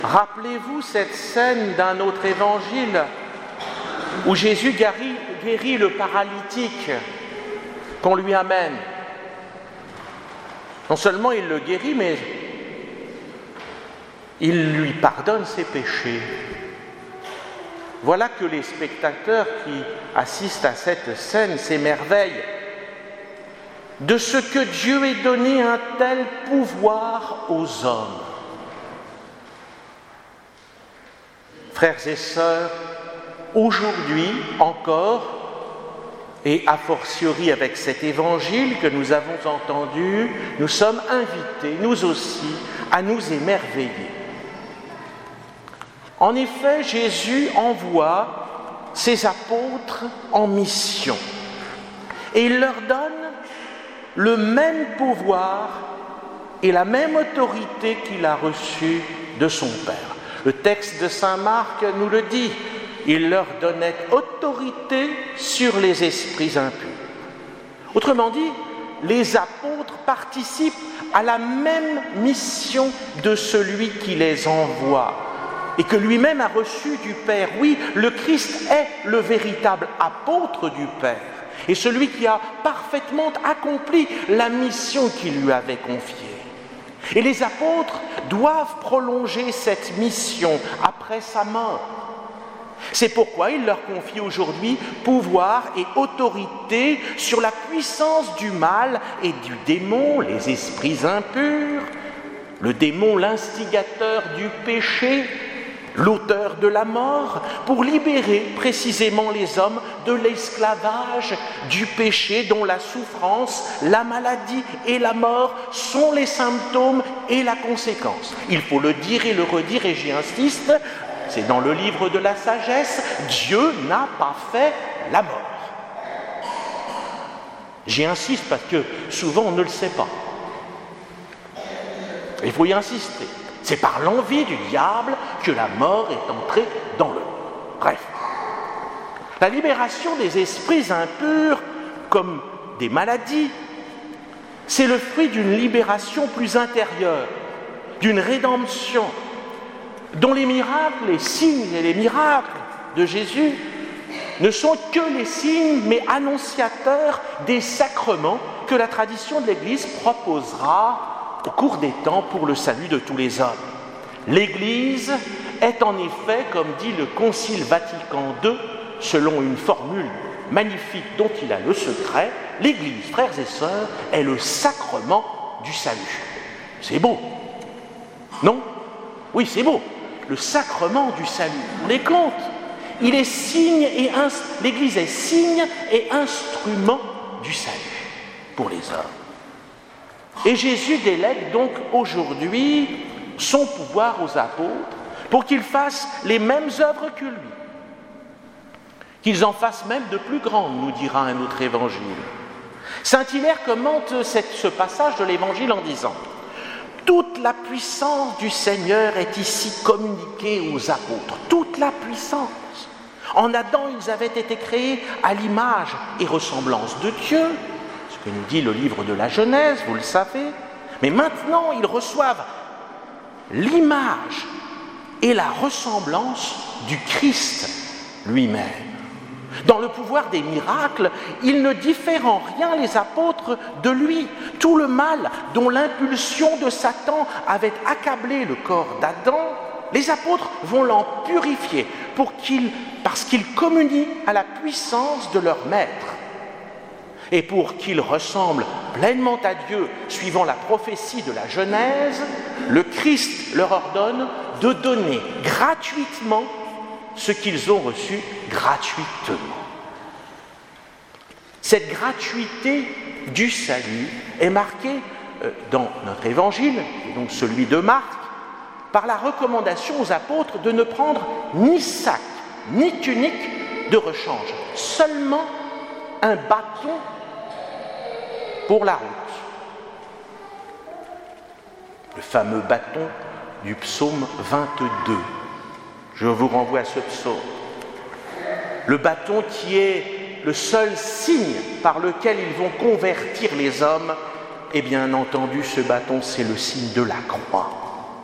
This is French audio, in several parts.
Rappelez-vous cette scène d'un autre évangile où Jésus guérit le paralytique qu'on lui amène. Non seulement il le guérit, mais il lui pardonne ses péchés. Voilà que les spectateurs qui assistent à cette scène s'émerveillent de ce que Dieu ait donné un tel pouvoir aux hommes. Frères et sœurs, aujourd'hui encore, et a fortiori avec cet évangile que nous avons entendu, nous sommes invités, nous aussi, à nous émerveiller. En effet, Jésus envoie ses apôtres en mission et il leur donne le même pouvoir et la même autorité qu'il a reçue de son Père. Le texte de saint Marc nous le dit, il leur donnait autorité sur les esprits impurs. Autrement dit, les apôtres participent à la même mission de celui qui les envoie et que lui-même a reçu du Père. Oui, le Christ est le véritable apôtre du Père et celui qui a parfaitement accompli la mission qu'il lui avait confiée. Et les apôtres doivent prolonger cette mission après sa mort. C'est pourquoi il leur confie aujourd'hui pouvoir et autorité sur la puissance du mal et du démon, les esprits impurs, le démon, l'instigateur du péché, l'auteur de la mort, pour libérer précisément les hommes de l'esclavage du péché dont la souffrance, la maladie et la mort sont les symptômes et la conséquence. Il faut le dire et le redire, et j'y insiste, c'est dans le livre de la sagesse, Dieu n'a pas fait la mort. J'y insiste parce que souvent on ne le sait pas. Il faut y insister. C'est par l'envie du diable que la mort est entrée dans le monde. Bref, la libération des esprits impurs comme des maladies, c'est le fruit d'une libération plus intérieure, d'une rédemption, dont les miracles, les signes et les miracles de Jésus ne sont que les signes, mais annonciateurs des sacrements que la tradition de l'Église proposera au cours des temps pour le salut de tous les hommes. L'Église est en effet, comme dit le Concile Vatican II, selon une formule magnifique dont il a le secret, l'Église, frères et sœurs, est le sacrement du salut. C'est beau, non? Oui, c'est beau. Le sacrement du salut. On les compte. Il est signe et l'Église est signe et instrument du salut pour les hommes. Et Jésus délègue donc aujourd'hui son pouvoir aux apôtres pour qu'ils fassent les mêmes œuvres que lui. Qu'ils en fassent même de plus grandes, nous dira un autre évangile. Saint Hilaire commente ce passage de l'évangile en disant « Toute la puissance du Seigneur est ici communiquée aux apôtres. Toute la puissance. En Adam, ils avaient été créés à l'image et ressemblance de Dieu, ce que nous dit le livre de la Genèse, vous le savez. Mais maintenant, ils reçoivent l'image et la ressemblance du Christ lui-même. Dans le pouvoir des miracles, ils ne diffèrent en rien les apôtres de lui. Tout le mal dont l'impulsion de Satan avait accablé le corps d'Adam, les apôtres vont l'en purifier parce qu'ils communient à la puissance de leur maître. Et pour qu'ils ressemblent pleinement à Dieu, suivant la prophétie de la Genèse, le Christ leur ordonne de donner gratuitement ce qu'ils ont reçu gratuitement. Cette gratuité du salut est marquée dans notre évangile, et donc celui de Marc, par la recommandation aux apôtres de ne prendre ni sac, ni tunique de rechange, seulement un bâton pour la route. Le fameux bâton du psaume 22. Je vous renvoie à ce psaume. Le bâton qui est le seul signe par lequel ils vont convertir les hommes, et bien entendu, ce bâton, c'est le signe de la croix.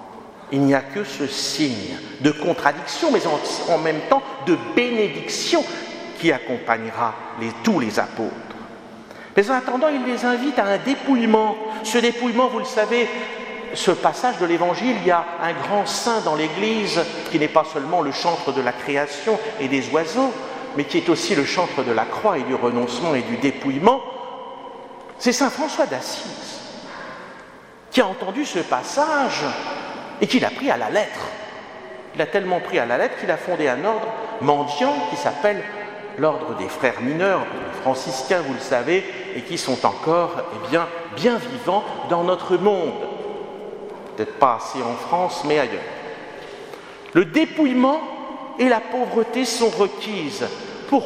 il n'y a que ce signe de contradiction, mais en même temps de bénédiction qui accompagnera tous les apôtres. Mais en attendant, il les invite à un dépouillement. Ce dépouillement, vous le savez, ce passage de l'Évangile, il y a un grand saint dans l'Église qui n'est pas seulement le chantre de la création et des oiseaux, mais qui est aussi le chantre de la croix et du renoncement et du dépouillement. C'est saint François d'Assise qui a entendu ce passage et qui l'a pris à la lettre. Il a tellement pris à la lettre qu'il a fondé un ordre mendiant qui s'appelle l'ordre des frères mineurs, les franciscains, vous le savez, et qui sont encore bien vivants dans notre monde. Peut-être pas assez en France, mais ailleurs. Le dépouillement et la pauvreté sont requises. Pourquoi ?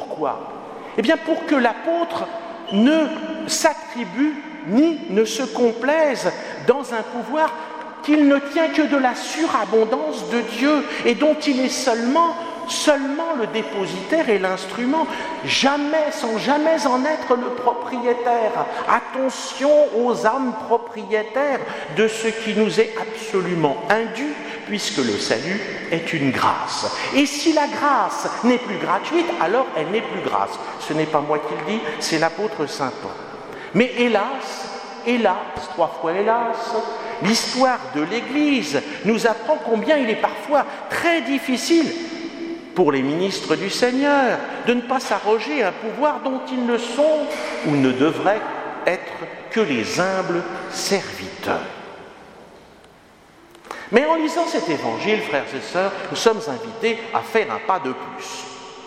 Eh bien, pour que l'apôtre ne s'attribue ni ne se complaise dans un pouvoir qu'il ne tient que de la surabondance de Dieu et dont il est seulement le dépositaire et l'instrument, sans jamais en être le propriétaire. Attention aux âmes propriétaires de ce qui nous est absolument indu, puisque le salut est une grâce. Et si la grâce n'est plus gratuite, alors elle n'est plus grâce. Ce n'est pas moi qui le dis, c'est l'apôtre saint Paul. Mais hélas, 3 fois hélas, l'histoire de l'Église nous apprend combien il est parfois très difficile pour les ministres du Seigneur de ne pas s'arroger un pouvoir dont ils ne sont ou ne devraient être que les humbles serviteurs. Mais en lisant cet évangile, frères et sœurs, nous sommes invités à faire un pas de plus.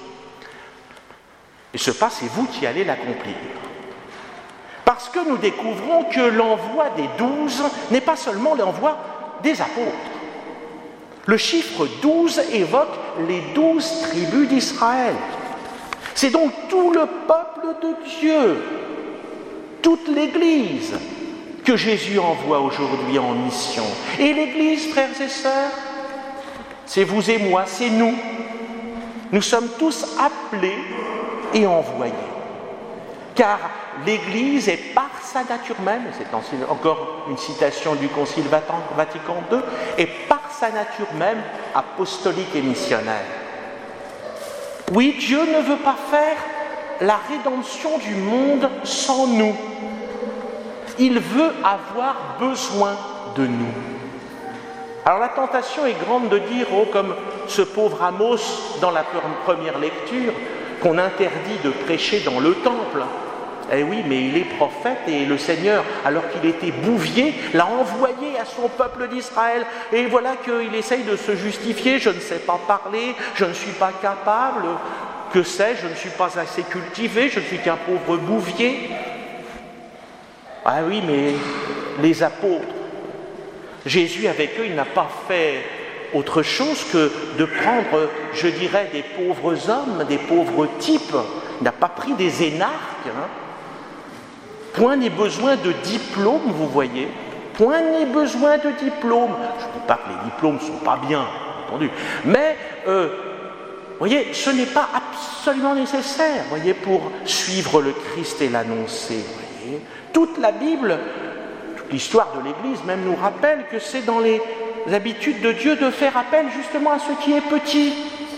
Et ce pas, c'est vous qui allez l'accomplir. Parce que nous découvrons que l'envoi des 12 n'est pas seulement l'envoi des apôtres. Le chiffre 12 évoque les 12 tribus d'Israël. C'est donc tout le peuple de Dieu, toute l'Église, que Jésus envoie aujourd'hui en mission. Et l'Église, frères et sœurs, c'est vous et moi, c'est nous. Nous sommes tous appelés et envoyés. Car l'Église est par sa nature même, c'est encore une citation du Concile Vatican II, est par sa nature même apostolique et missionnaire. Oui, Dieu ne veut pas faire la rédemption du monde sans nous. Il veut avoir besoin de nous. Alors la tentation est grande de dire, comme ce pauvre Amos dans la première lecture, qu'on interdit de prêcher dans le temple. Eh oui, mais il est prophète et le Seigneur, alors qu'il était bouvier, l'a envoyé à son peuple d'Israël. Et voilà qu'il essaye de se justifier, je ne sais pas parler, je ne suis pas capable, que sais-je, je ne suis pas assez cultivé, je ne suis qu'un pauvre bouvier. Ah oui, mais les apôtres, Jésus avec eux, il n'a pas fait autre chose que de prendre, je dirais, des pauvres hommes, des pauvres types. Il n'a pas pris des énarques, Point n'est besoin de diplôme, vous voyez. Point n'est besoin de diplôme. Je ne dis pas que les diplômes ne sont pas bien, entendu. Mais, vous voyez, ce n'est pas absolument nécessaire, voyez, pour suivre le Christ et l'annoncer. Voyez. Toute la Bible, toute l'histoire de l'Église même nous rappelle que c'est dans les habitudes de Dieu de faire appel justement à ce qui est petit,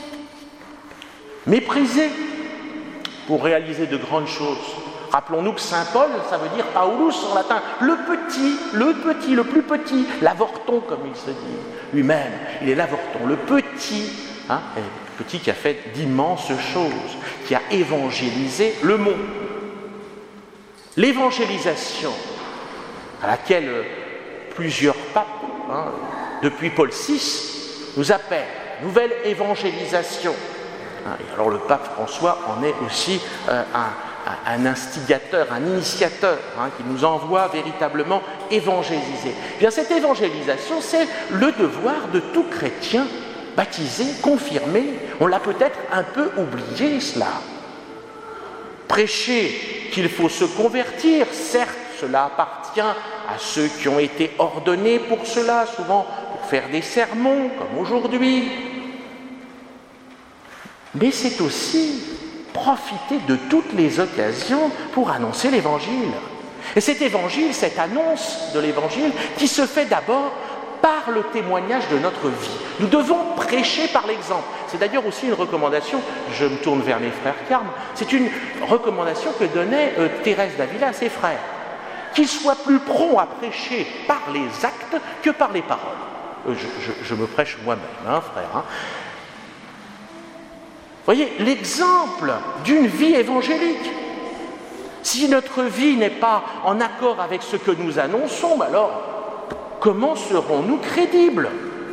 méprisé, pour réaliser de grandes choses. Rappelons-nous que Saint Paul, ça veut dire Paulus en latin, le plus petit, l'avorton comme il se dit lui-même, il est l'avorton, le petit, le petit qui a fait d'immenses choses, qui a évangélisé le monde. L'évangélisation à laquelle plusieurs papes, depuis Paul VI, nous appellent, nouvelle évangélisation. Et alors le pape François en est aussi un instigateur, un initiateur, qui nous envoie véritablement évangéliser. Bien, cette évangélisation, c'est le devoir de tout chrétien baptisé, confirmé. On l'a peut-être un peu oublié, cela. Prêcher qu'il faut se convertir, certes, cela appartient à ceux qui ont été ordonnés pour cela, souvent pour faire des sermons, comme aujourd'hui. Mais c'est aussi profiter de toutes les occasions pour annoncer l'Évangile. Et cet Évangile, cette annonce de l'Évangile, qui se fait d'abord par le témoignage de notre vie. Nous devons prêcher par l'exemple. C'est d'ailleurs aussi une recommandation, je me tourne vers mes frères carmes, c'est une recommandation que donnait Thérèse d'Avila à ses frères. Qu'ils soient plus prompts à prêcher par les actes que par les paroles. Je me prêche moi-même, frère. Vous voyez, l'exemple d'une vie évangélique. Si notre vie n'est pas en accord avec ce que nous annonçons, alors comment serons-nous crédibles?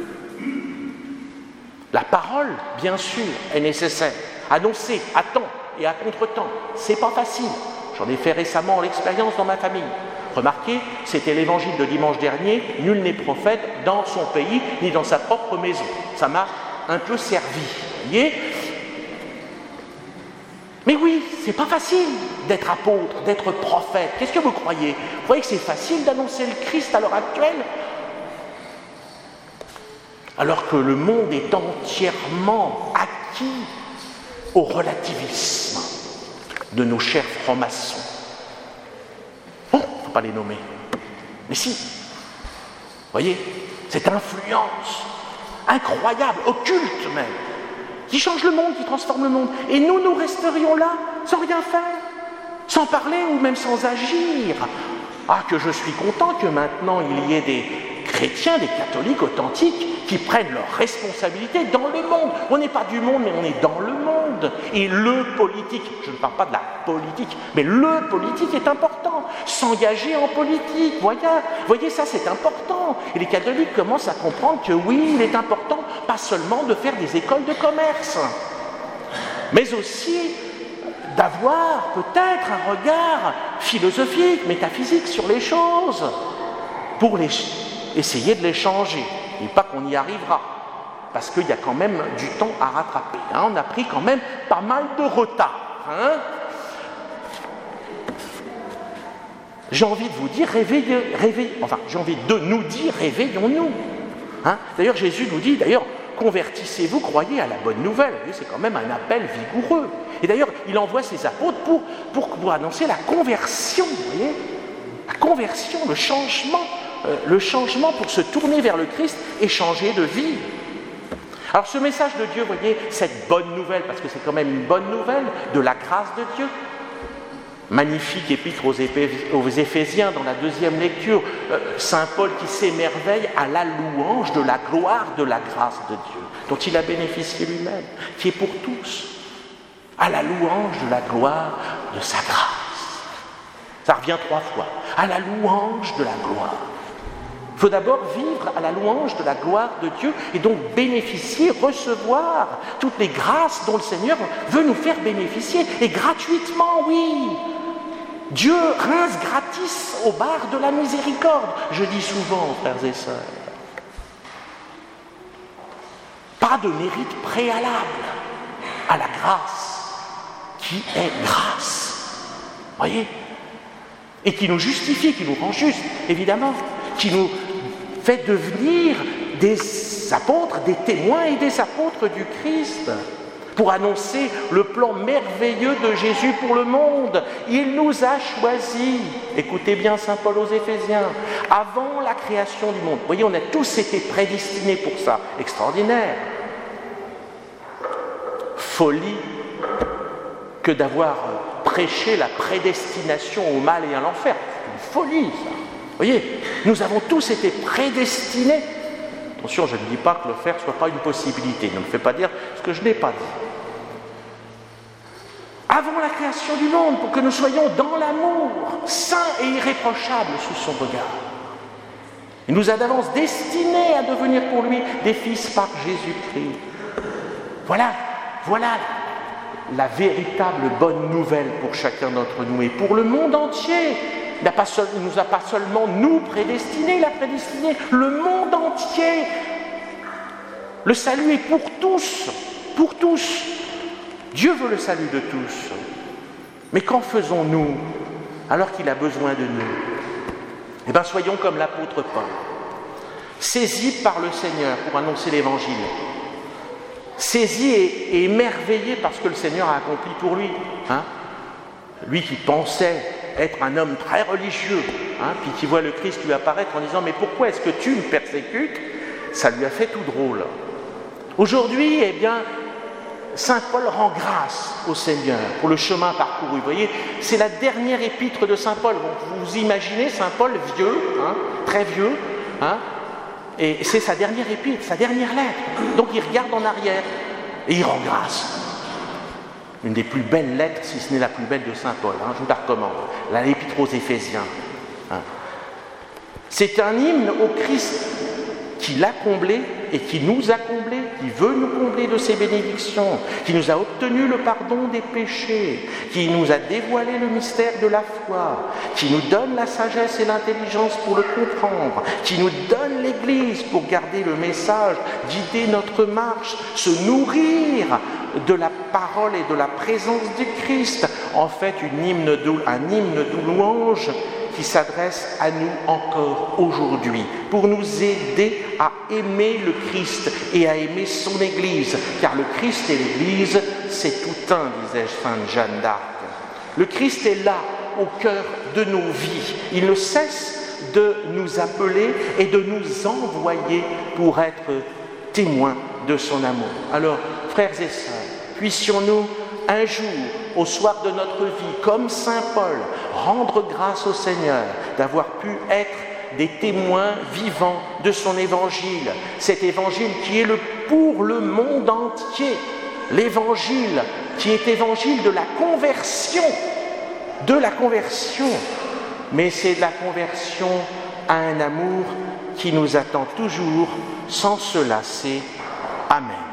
La parole, bien sûr, est nécessaire. Annoncer à temps et à contre-temps, c'est pas facile. J'en ai fait récemment l'expérience dans ma famille. Remarquez, c'était l'évangile de dimanche dernier, nul n'est prophète dans son pays ni dans sa propre maison. Ça m'a un peu servi, vous voyez? Mais oui, c'est pas facile d'être apôtre, d'être prophète. Qu'est-ce que vous croyez? Vous croyez que c'est facile d'annoncer le Christ à l'heure actuelle? Alors que le monde est entièrement acquis au relativisme de nos chers francs-maçons. Bon, il ne faut pas les nommer. Mais si, vous voyez, cette influence incroyable, occulte même, qui change le monde, qui transforme le monde. Et nous resterions là, sans rien faire, sans parler ou même sans agir. Ah, que je suis content que maintenant il y ait des chrétiens, des catholiques authentiques qui prennent leurs responsabilités dans le monde. On n'est pas du monde, mais on est dans le monde. Et le politique, je ne parle pas de la politique, mais le politique est important. S'engager en politique, voyez, ça c'est important. Et les catholiques commencent à comprendre que oui, il est important, pas seulement de faire des écoles de commerce, mais aussi d'avoir peut-être un regard philosophique, métaphysique sur les choses, pour essayer de les changer. Et pas qu'on y arrivera, parce qu'il y a quand même du temps à rattraper. On a pris quand même pas mal de retard. J'ai envie de vous dire, j'ai envie de nous dire, réveillons-nous. D'ailleurs, Jésus nous dit, convertissez-vous, croyez à la bonne nouvelle. C'est quand même un appel vigoureux. Et d'ailleurs, il envoie ses apôtres pour annoncer la conversion, vous voyez, la conversion, le changement pour se tourner vers le Christ et changer de vie. Alors ce message de Dieu, vous voyez, cette bonne nouvelle, parce que c'est quand même une bonne nouvelle, de la grâce de Dieu. Magnifique épître aux Éphésiens, dans la deuxième lecture, Saint Paul qui s'émerveille à la louange de la gloire de la grâce de Dieu, dont il a bénéficié lui-même, qui est pour tous, à la louange de la gloire de sa grâce. Ça revient 3 fois, à la louange de la gloire. Il faut d'abord vivre à la louange de la gloire de Dieu et donc bénéficier, recevoir toutes les grâces dont le Seigneur veut nous faire bénéficier, et gratuitement, oui. Dieu rince gratis au bar de la miséricorde, je dis souvent, frères et sœurs. Pas de mérite préalable à la grâce, qui est grâce. Voyez ? Et qui nous justifie, qui nous rend justes, évidemment, qui nous fait devenir des apôtres, des témoins et des apôtres du Christ, pour annoncer le plan merveilleux de Jésus pour le monde. Il nous a choisis, écoutez bien Saint Paul aux Éphésiens, avant la création du monde. Vous voyez, on a tous été prédestinés pour ça. Extraordinaire. Folie que d'avoir prêché la prédestination au mal et à l'enfer. C'est une folie, ça. Vous voyez, nous avons tous été prédestinés. Attention, je ne dis pas que le faire ne soit pas une possibilité. Ne me fais pas dire ce que je n'ai pas dit. Avant la création du monde, pour que nous soyons dans l'amour, saints et irréprochables sous son regard. Il nous a d'avance destinés à devenir pour lui des fils par Jésus-Christ. Voilà la véritable bonne nouvelle pour chacun d'entre nous et pour le monde entier. Il ne nous a pas seulement nous prédestinés, il a prédestiné le monde entier. Le salut est pour tous, pour tous. Dieu veut le salut de tous. Mais qu'en faisons-nous alors qu'il a besoin de nous? Eh bien, soyons comme l'apôtre Paul, saisis par le Seigneur pour annoncer l'Évangile. Saisi et émerveillé par ce que le Seigneur a accompli pour lui. Lui qui pensait être un homme très religieux, puis qui voit le Christ lui apparaître en disant « Mais pourquoi est-ce que tu me persécutes ?» Ça lui a fait tout drôle. Aujourd'hui, eh bien, Saint Paul rend grâce au Seigneur pour le chemin parcouru. Vous voyez, c'est la dernière épître de Saint Paul. Vous imaginez Saint Paul vieux, très vieux, et c'est sa dernière épître, sa dernière lettre. Donc il regarde en arrière et il rend grâce. Une des plus belles lettres, si ce n'est la plus belle de Saint Paul, je vous la recommande, l'épître aux Éphésiens. C'est un hymne au Christ qui l'a comblé et qui nous a comblés, qui veut nous combler de ses bénédictions, qui nous a obtenu le pardon des péchés, qui nous a dévoilé le mystère de la foi, qui nous donne la sagesse et l'intelligence pour le comprendre, qui nous donne l'Église pour garder le message, guider notre marche, se nourrir de la parole et de la présence du Christ. En fait, un hymne de louange qui s'adresse à nous encore aujourd'hui, pour nous aider à aimer le Christ et à aimer son Église, car le Christ et l'Église, c'est tout un, disait Sainte Jeanne d'Arc. Le Christ est là, au cœur de nos vies. Il ne cesse de nous appeler et de nous envoyer pour être témoins de son amour. Alors, frères et sœurs, puissions-nous un jour, au soir de notre vie, comme Saint Paul, rendre grâce au Seigneur d'avoir pu être des témoins vivants de son évangile. Cet évangile qui est pour le monde entier. L'évangile qui est évangile de la conversion. Mais c'est de la conversion à un amour qui nous attend toujours sans se lasser. Amen.